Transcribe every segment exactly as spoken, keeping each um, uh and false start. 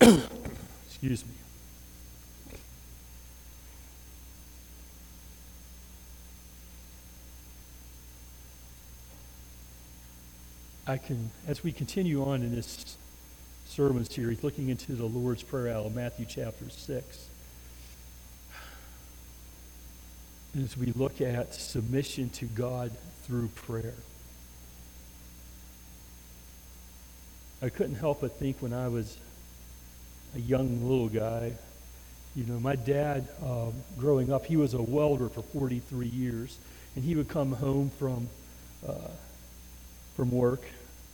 Excuse me. I can, as we continue on in this sermon series, looking into the Lord's Prayer out of Matthew chapter six, as we look at submission to God through prayer, I couldn't help but think when I was a young little guy, you know, my dad, uh, growing up, he was a welder for forty-three years, and he would come home from uh, from work,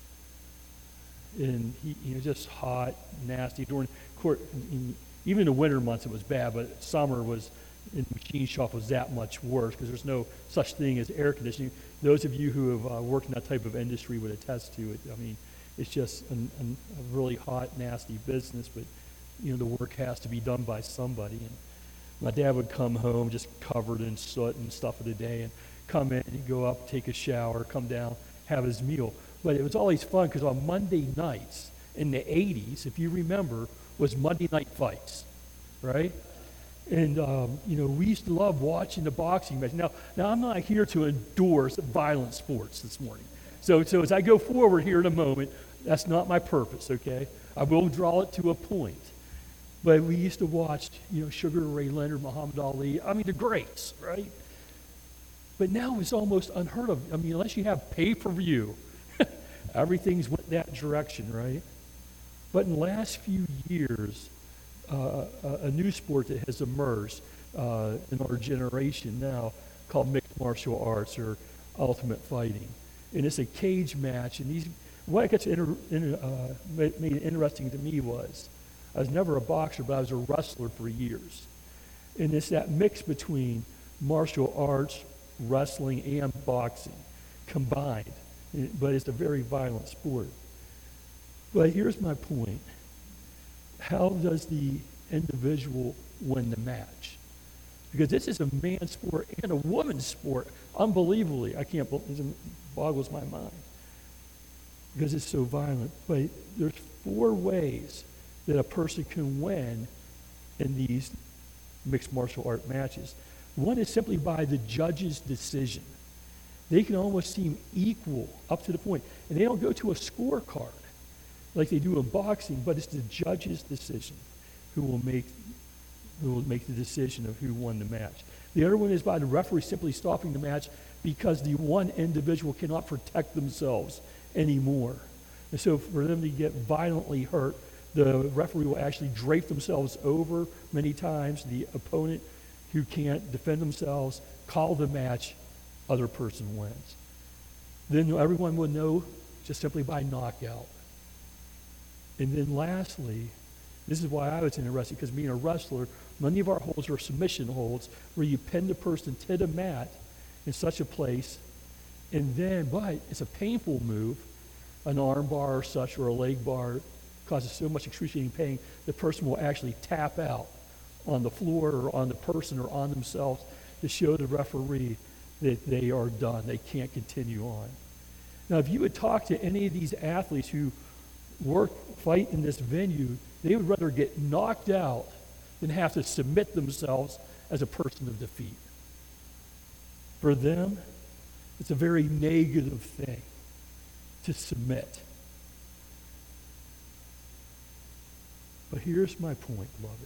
and he, you know, just hot, nasty. During court, in, even in the winter months, it was bad, but summer was in the machine shop was that much worse because there's no such thing as air conditioning. Those of you who have uh, worked in that type of industry would attest to it. I mean, it's just an, an, a really hot, nasty business, but you know, the work has to be done by somebody. And my dad would come home just covered in soot and stuff of the day and come in and go up, take a shower, come down, have his meal. But it was always fun because on Monday nights in the eighties, if you remember, was Monday night fights, right? And, um, you know, we used to love watching the boxing match. Now, now I'm not here to endorse violent sports this morning. So, so as I go forward here in a moment, that's not my purpose, okay? I will draw it to a point. But we used to watch, you know, Sugar Ray Leonard, Muhammad Ali, I mean, the greats, right? But now it's almost unheard of. I mean, unless you have pay-per-view, everything's went that direction, right? But in the last few years, uh, a, a new sport that has emerged uh, in our generation now called mixed martial arts or ultimate fighting. And it's a cage match. And these, what gets inter, inter, uh, made, made it interesting to me was, I was never a boxer, but I was a wrestler for years. And it's that mix between martial arts, wrestling, and boxing combined. But it's a very violent sport. But here's my point. How does the individual win the match? Because this is a man's sport and a woman's sport. Unbelievably, I can't believe it boggles my mind. Because it's so violent. But there's four ways that a person can win in these mixed martial art matches. One is simply by the judge's decision. They can almost seem equal up to the point. And they don't go to a scorecard like they do in boxing, but it's the judge's decision who will make who will make the decision of who won the match. The other one is by the referee simply stopping the match because the one individual cannot protect themselves anymore. And so for them to get violently hurt, the referee will actually drape themselves over many times. The opponent who can't defend themselves, call the match, other person wins. Then everyone will know just simply by knockout. And then lastly, this is why I was interested, because being a wrestler, many of our holds are submission holds where you pin the person to the mat in such a place, and then, but it's a painful move, an arm bar or such, or a leg bar causes so much excruciating pain, the person will actually tap out on the floor or on the person or on themselves to show the referee that they are done. They can't continue on. Now, if you would talk to any of these athletes who work, fight in this venue, they would rather get knocked out than have to submit themselves as a person of defeat. For them, it's a very negative thing to submit. But here's my point, beloved.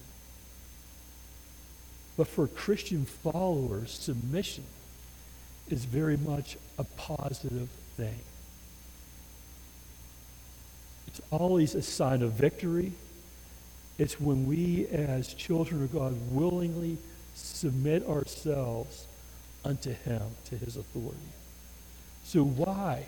But for Christian followers, submission is very much a positive thing. It's always a sign of victory. It's when we as children of God willingly submit ourselves unto him, to his authority. So why?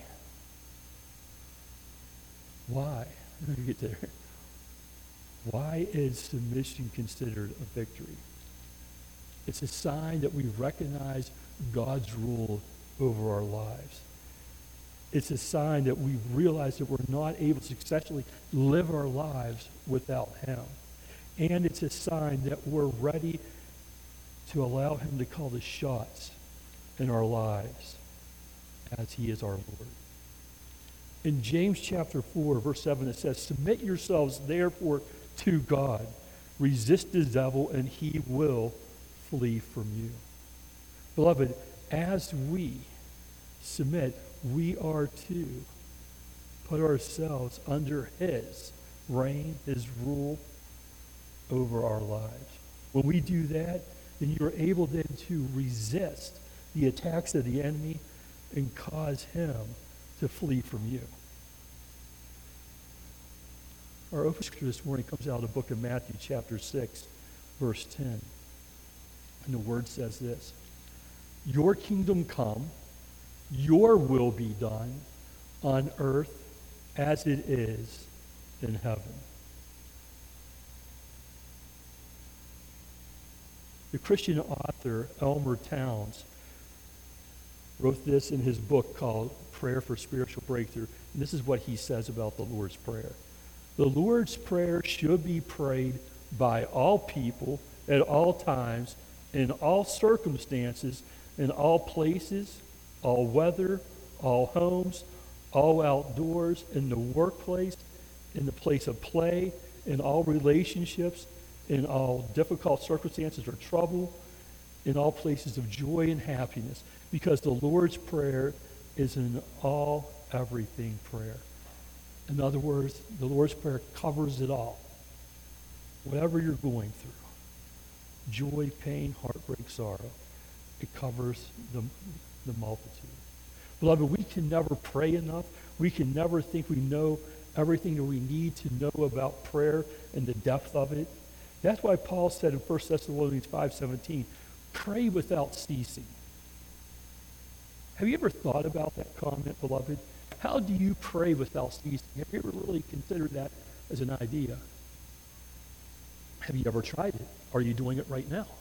Why? Let me get there. Why is submission considered a victory? It's a sign that we recognize God's rule over our lives. It's a sign that we realize that we're not able to successfully live our lives without him. And it's a sign that we're ready to allow him to call the shots in our lives as he is our Lord. In James chapter four, verse seven, it says, "Submit yourselves, therefore, to God. Resist the devil, and he will flee from you. Beloved, as we submit, we are to put ourselves under his reign, his rule over our lives. When we do that, then you're able then to resist the attacks of the enemy and cause him to flee from you. Our opening scripture this morning comes out of the book of Matthew, chapter six, verse ten. And the word says this: your kingdom come, your will be done on earth as it is in heaven. The Christian author Elmer Towns wrote this in his book called Prayer for Spiritual Breakthrough. And this is what he says about the Lord's Prayer. The Lord's Prayer should be prayed by all people at all times, in all circumstances, in all places, all weather, all homes, all outdoors, in the workplace, in the place of play, in all relationships, in all difficult circumstances or trouble, in all places of joy and happiness, because the Lord's Prayer is an all, everything prayer. In other words, the Lord's Prayer covers it all. Whatever you're going through, joy, pain, heartbreak, sorrow, it covers the, the multitude. Beloved, we can never pray enough. We can never think we know everything that we need to know about prayer and the depth of it. That's why Paul said in First Thessalonians five seventeen, pray without ceasing. Have you ever thought about that comment, beloved? How do you pray without ceasing? Have you ever really considered that as an idea? Have you ever tried it? Are you doing it right now?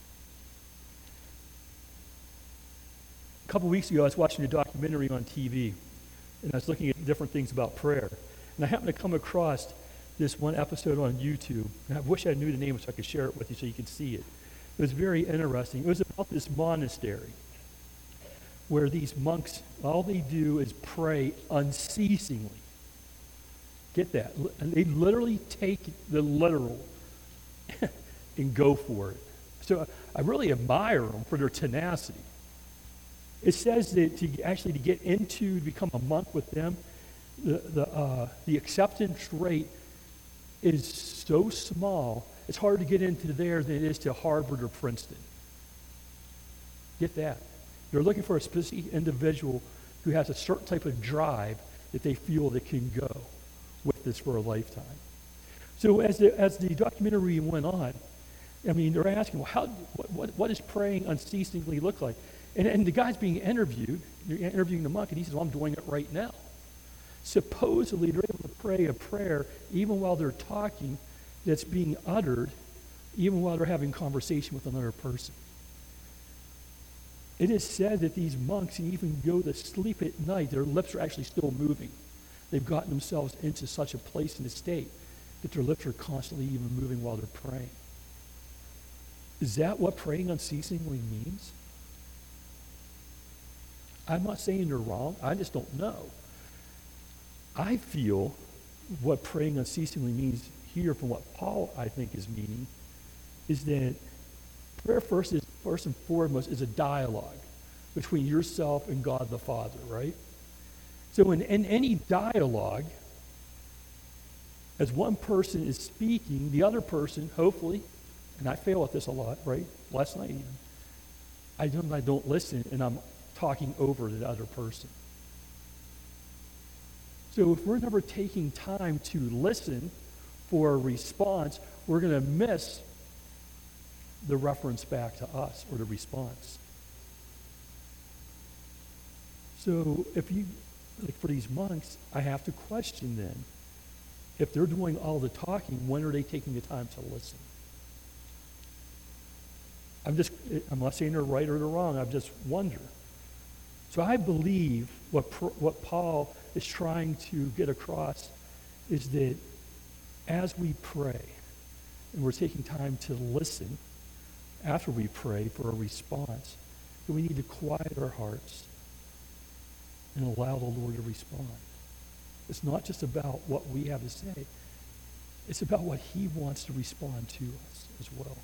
A couple weeks ago, I was watching a documentary on T V, and I was looking at different things about prayer. And I happened to come across this one episode on YouTube, and I wish I knew the name so I could share it with you so you could see it. It was very interesting. It was about this monastery where these monks, all they do is pray unceasingly. Get that? And they literally take the literal and go for it. So I really admire them for their tenacity. It says that to actually to get into, to become a monk with them, the, the, uh, the acceptance rate is so small, it's harder to get into there than it is to Harvard or Princeton. Get that? They're looking for a specific individual who has a certain type of drive that they feel that can go with this for a lifetime. So as the, as the documentary went on, I mean, they're asking, well, how, what, what, what does praying unceasingly look like? And, and the guy's being interviewed, they're interviewing the monk, and he says, well, I'm doing it right now. Supposedly, they're able to pray a prayer even while they're talking that's being uttered, even while they're having conversation with another person. It is said that these monks even go to sleep at night, their lips are actually still moving. They've gotten themselves into such a place and a state that their lips are constantly even moving while they're praying. Is that what praying unceasingly means? I'm not saying they're wrong. I just don't know. I feel what praying unceasingly means here, from what Paul, I think, is meaning, is that prayer first is first and foremost is a dialogue between yourself and God the Father, right? So in, in any dialogue, as one person is speaking, the other person, hopefully, and I fail at this a lot, right? Last night even, I don't, I don't listen, and I'm talking over the other person. So if we're never taking time to listen for a response, we're going to miss the reference back to us, or the response. So if you, like for these monks, I have to question then, if they're doing all the talking, when are they taking the time to listen? I'm just, I'm not saying they're right or they're wrong, I just wonder. So I believe what, what Paul is trying to get across is that as we pray, and we're taking time to listen after we pray for a response, that we need to quiet our hearts and allow the Lord to respond. It's not just about what we have to say. It's about what he wants to respond to us as well.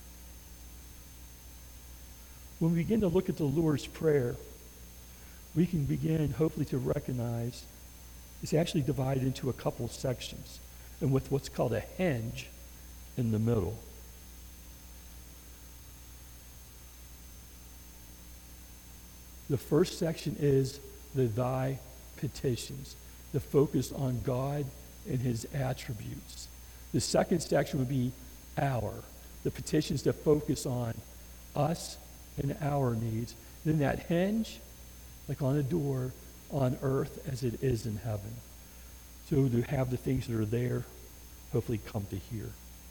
When we begin to look at the Lord's Prayer, we can begin, hopefully, to recognize it's actually divided into a couple of sections, and with what's called a hinge in the middle. The first section is the thy petitions, the focus on God and his attributes. The second section would be our, the petitions that focus on us and our needs. Then that hinge, like on a door, on earth as it is in heaven. So to have the things that are there, hopefully come to here.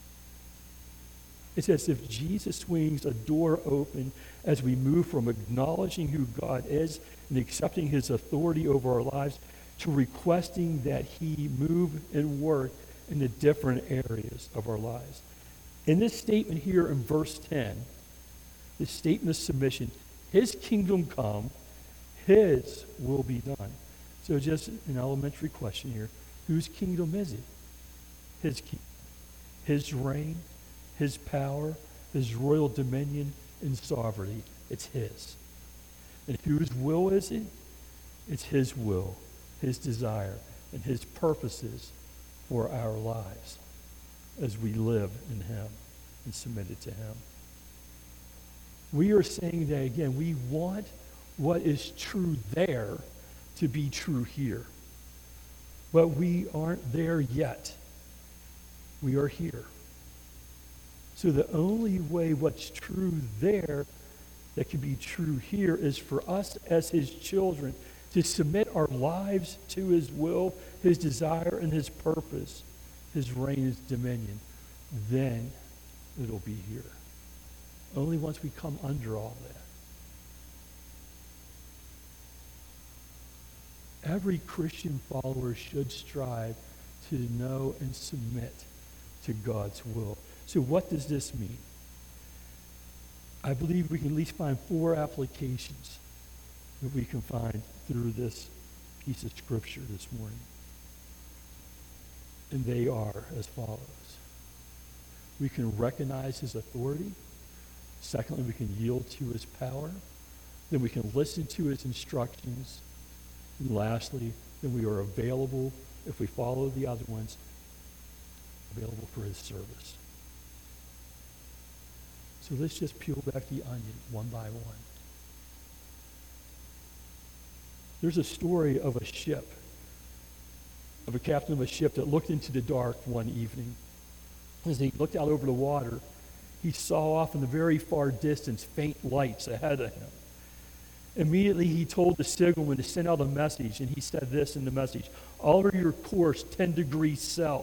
It's as if Jesus swings a door open as we move from acknowledging who God is and accepting his authority over our lives to requesting that he move and work in the different areas of our lives. In this statement here in verse ten, the statement of submission, his kingdom come, his will be done. So just an elementary question here. Whose kingdom is it? His kingdom. His reign, his power, his royal dominion and sovereignty. It's his. And whose will is it? It's his will, his desire, and his purposes for our lives as we live in him and submit it to him. We are saying that again, we want what is true there to be true here. But we aren't there yet. We are here. So the only way what's true there that can be true here is for us as his children to submit our lives to his will, his desire, and his purpose, his reign, his dominion. Then it'll be here. Only once we come under all that. Every Christian follower should strive to know and submit to God's will. So what does this mean? I believe we can at least find four applications that we can find through this piece of scripture this morning. And they are as follows. We can recognize his authority. Secondly, we can yield to his power. Then we can listen to his instructions. And lastly, then we are available, if we follow the other ones, available for his service. So let's just peel back the onion one by one. There's a story of a ship, of a captain of a ship that looked into the dark one evening. As he looked out over the water, he saw off in the very far distance faint lights ahead of him. Immediately he told the signalman to send out a message, and he said this in the message: alter your course ten degrees south.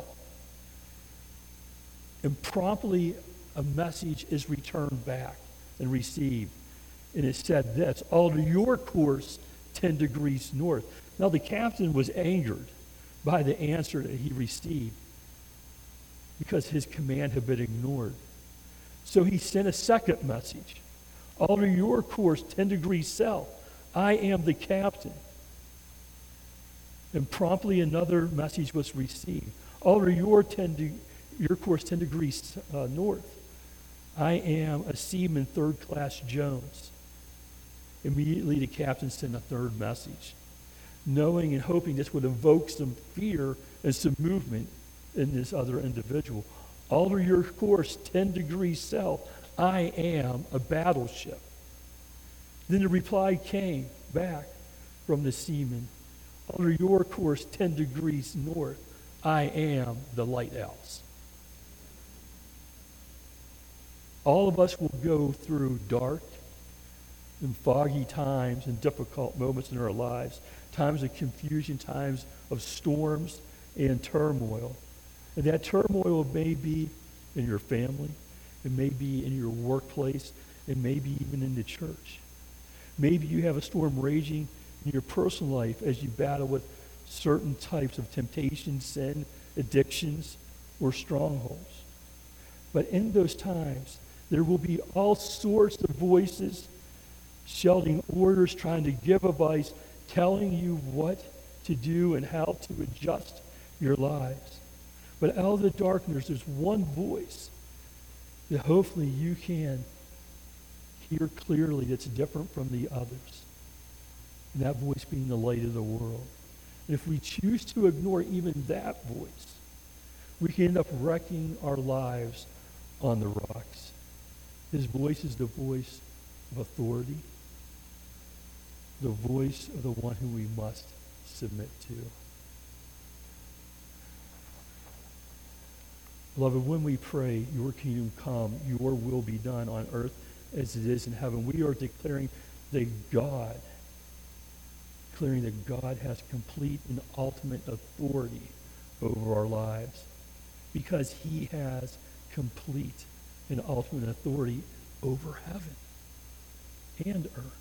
And promptly a message is returned back and received. And it said this: alter your course ten degrees north. Now the captain was angered by the answer that he received because his command had been ignored. So he sent a second message: alter your course ten degrees south. I am the captain. And promptly another message was received: alter your, ten de- your course ten degrees uh, north. I am a seaman third class Jones. Immediately the captain sent a third message, knowing and hoping this would evoke some fear and some movement in this other individual. Alter your course ten degrees south. I am a battleship. Then the reply came back from the seaman: alter your course ten degrees north. I am the lighthouse. All of us will go through dark and foggy times and difficult moments in our lives, times of confusion, times of storms and turmoil. And that turmoil may be in your family, it may be in your workplace, it may be even in the church. Maybe you have a storm raging in your personal life as you battle with certain types of temptation, sin, addictions, or strongholds. But in those times, there will be all sorts of voices shouting orders, trying to give advice, telling you what to do and how to adjust your lives. But out of the darkness, there's one voice that hopefully you can hear clearly that's different from the others. And that voice being the light of the world. And if we choose to ignore even that voice, we can end up wrecking our lives on the rocks. His voice is the voice of authority, the voice of the one who we must submit to. Beloved, when we pray, your kingdom come, your will be done on earth as it is in heaven, we are declaring that God, declaring that God has complete and ultimate authority over our lives because he has complete and ultimate authority over heaven and earth.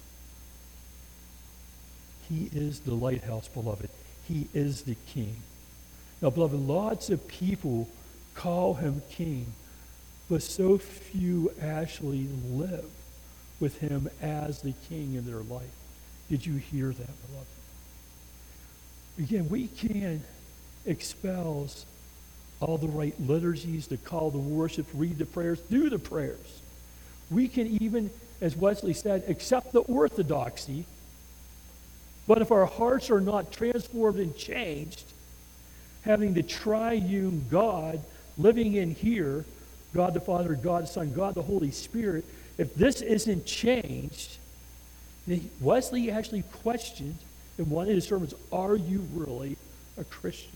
He is the lighthouse, beloved. He is the king. Now, beloved, lots of people call him king, but so few actually live with him as the king in their life. Did you hear that, beloved? Again, we can espouse all the right liturgies, the call to worship, read the prayers, do the prayers. We can even, as Wesley said, accept the orthodoxy, but if our hearts are not transformed and changed, having the triune God living in here, God the Father, God the Son, God the Holy Spirit, if this isn't changed, then Wesley actually questioned in one of his sermons, are you really a Christian?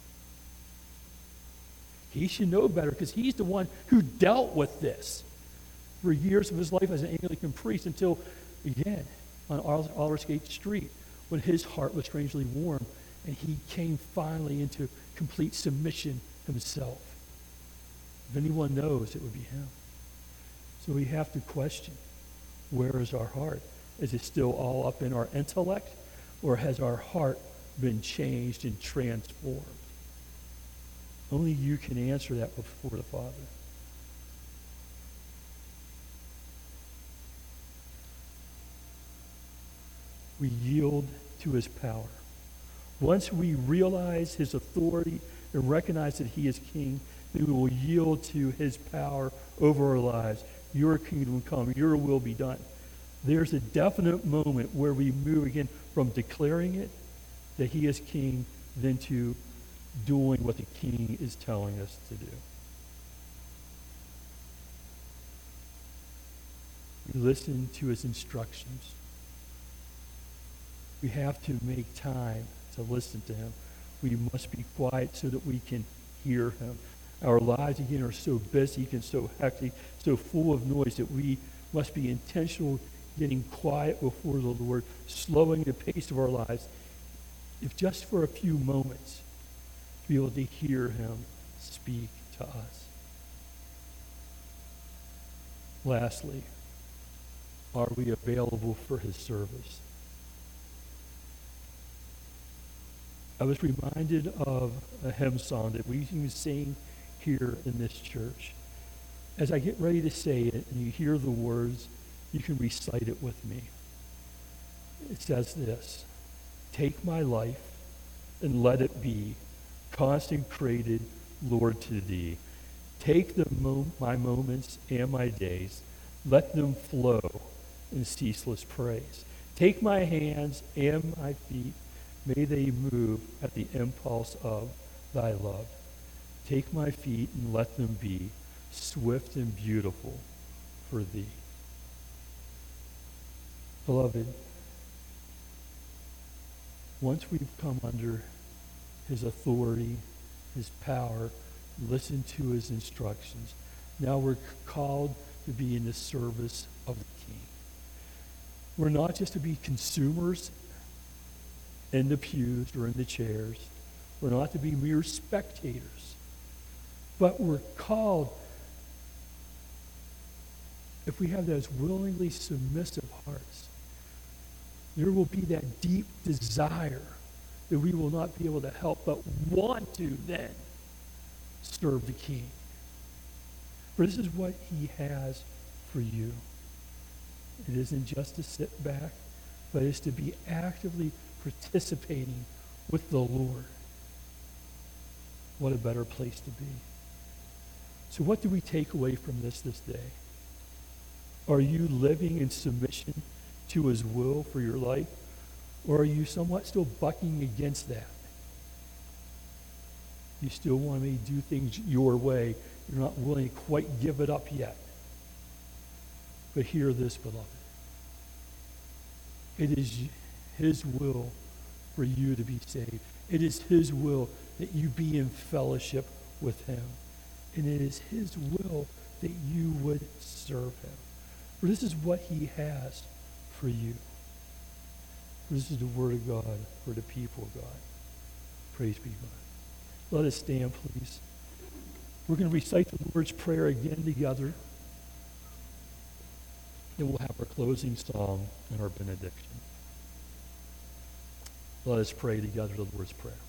He should know better because he's the one who dealt with this for years of his life as an Anglican priest until, again, on Aldersgate Street, when his heart was strangely warm and he came finally into complete submission himself. If anyone knows, it would be him. So we have to question, where is our heart? Is it still all up in our intellect, or has our heart been changed and transformed? Only you can answer that before the Father. We yield to his power. Once we realize his authority and recognize that he is king, then we will yield to his power over our lives. Your kingdom come, your will be done. There's a definite moment where we move again from declaring it, that he is king, then to doing what the king is telling us to do. We listen to his instructions. We have to make time to listen to him. We must be quiet so that we can hear him. Our lives, again, are so busy and so hectic, so full of noise that we must be intentional getting quiet before the Lord, slowing the pace of our lives, if just for a few moments, to be able to hear him speak to us. Lastly, are we available for his service? I was reminded of a hymn song that we can sing here in this church. As I get ready to say it and you hear the words, you can recite it with me. It says this: take my life and let it be consecrated, Lord, to thee. Take the mo- my moments and my days, let them flow in ceaseless praise. Take my hands and my feet, may they move at the impulse of thy love. Take my feet and let them be swift and beautiful for thee. Beloved, once we've come under his authority, his power, listen to his instructions, now we're called to be in the service of the King. We're not just to be consumers in the pews or in the chairs. We're not to be mere spectators. But we're called, if we have those willingly submissive hearts, there will be that deep desire that we will not be able to help but want to then serve the King. For this is what he has for you. It isn't just to sit back, but it's to be actively participating with the Lord. What a better place to be. So what do we take away from this this day? Are you living in submission to his will for your life? Or are you somewhat still bucking against that? You still want me to do things your way. You're not willing to quite give it up yet. But hear this, beloved. It is his will for you to be saved. It is his will that you be in fellowship with him. And it is his will that you would serve him. For this is what he has for you. For this is the word of God for the people of God. Praise be God. Let us stand, please. We're going to recite the Lord's Prayer again together. Then we'll have our closing song and our benediction. Let us pray together the Lord's Prayer.